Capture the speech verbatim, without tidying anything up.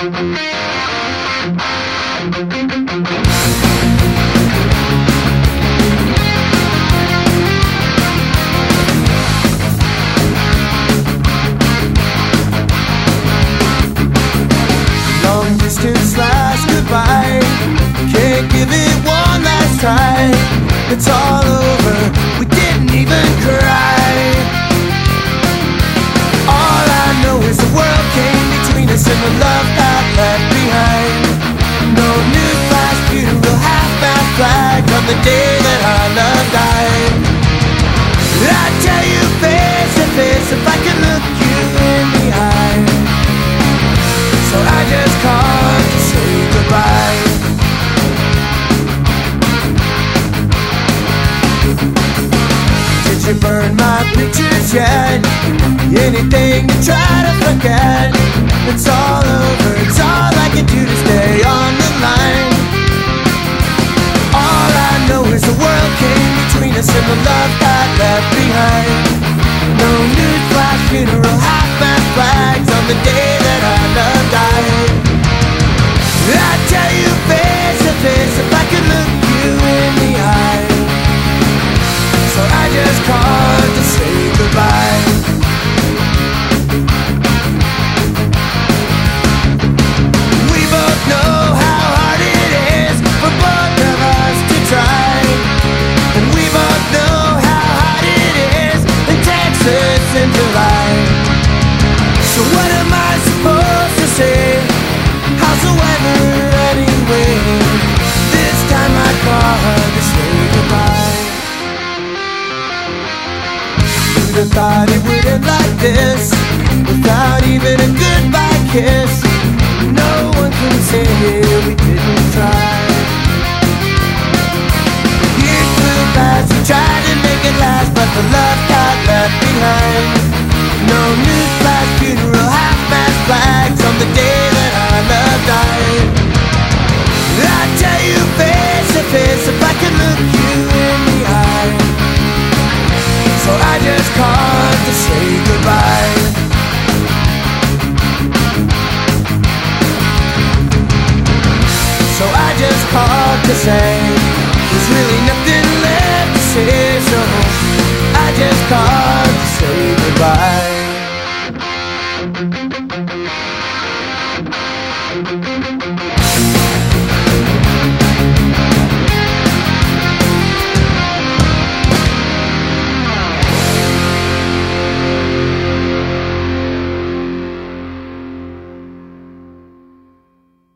Long distance last goodbye, can't give it one last try. It's all over, we didn't even cry. All I know is the world came between us and the love got left behind. No newsflash funeral, half-mast flag on the day that our love died. I'd tell you face to face if I could look you in the eye. So I just called to say goodbye. Did you burn my pictures yet? Anything to try to forget? It's all over, it's all I can do to stay on the line. All I know is the world came between us and the love got left behind. No newsflash funeral, half-mast flags on the day that our love died. I'd tell you face to face if I could look you in the eye. So I just called to say goodbye. We both know how hard it is for both of us to try. And we both know how hard it is in Texas in July. So what am I supposed to say? How's the weather anyway? This time I called to say goodbye. Who'd have thought it would end like this?